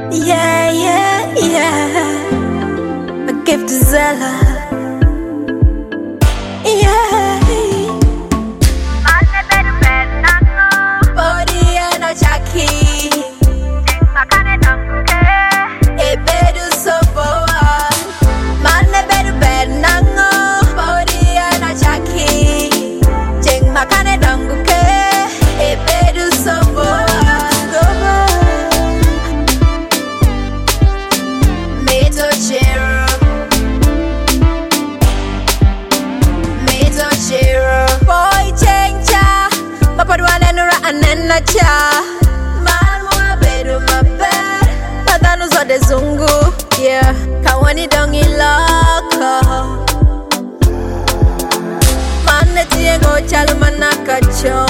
Yeah, yeah, yeah. I give to Zella. Yeah. Body and a Jackie. A bedu so boa. Man a bedu bed nango. Body and a Jackie. Jeng makane danguke. A bedu so boa. Boy chencha Papadwana nura anena cha Man mwa bedu mabed Padanu zode zungu Yeah Kawani dongi loko Mane tiengo chalu manaka cho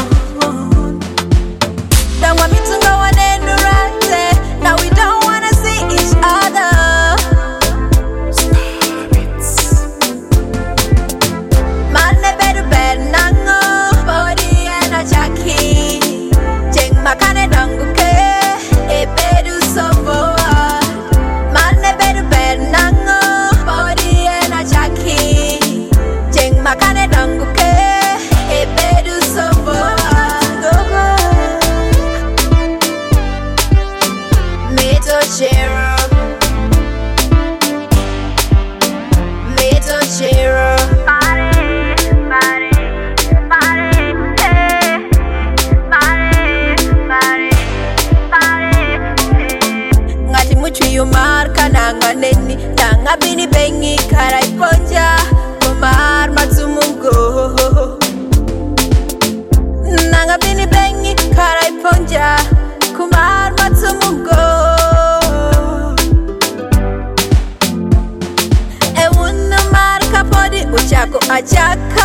Dangwa mitunga wane nurate Now we don't wanna see each other Makane danguke, e bedu soboa. Mane bedu bed nango, body and a Jackie. Jeng makane danguke, e bedu soboa. Meto chero, meto chero. You marka nanga neni Tanga bini bengi karai ponja Kumar matsumungo Nanga bini bengi karai ponja Kumar matsumungo E wuna marka podi uchako achaka